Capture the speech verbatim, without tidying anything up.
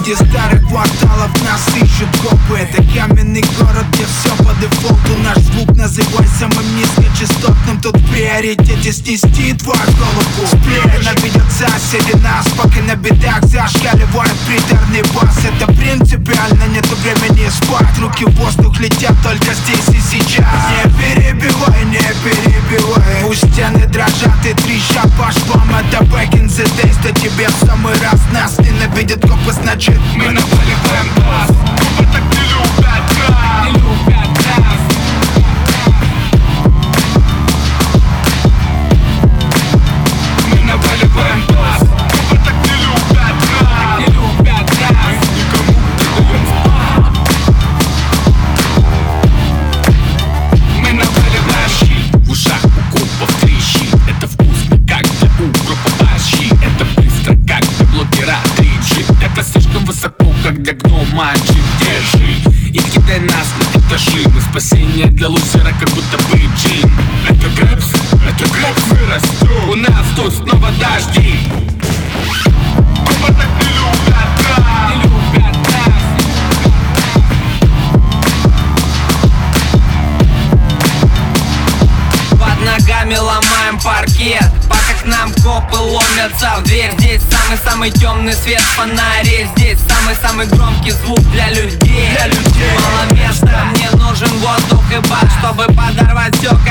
Среди старых кварталов нас ищут копы. Это каменный город, где все по дефолту. Наш звук называй самым низкочастотным. Тут в приоритете снести твою голову. Ненавидят соседи нас, пока на бедах зашкаливает приторный бас. Это принципиально, нету времени спать. Руки в воздух летят только здесь и сейчас. Не перебивай, не перебивай. Пусть стены дрожат и трещат по швам. Это back in the days, то тебе в самый раз. Нас ненавидят копы, значит мы наваливаем бас. Копы так не любят нас, не любят нас. Мы наваливаем бас. Копы так не любят нас, не любят нас. Никому не даем спать. Мы наваливаем щит. В ушах у копов трещит. Это вкусно, как для укропа-борщи. Это быстро, как для блогера три джи. Это слишком высоко, как для гнома джи. Держи и кидай нас на этажи. Мы спасение для лузера, как будто бы джин. Это грэпс, это грэпс, мы растем. У нас тут снова дожди. Копы так не любят нас, не любят нас. Под ногами ломаем паркет, пока к нам копы ломятся в дверь. Здесь самый-самый темный свет в фонаре. Здесь самый-самый громкий звук для людей, для людей. Мало места, мне нужен воздух и бас, чтобы подорвать все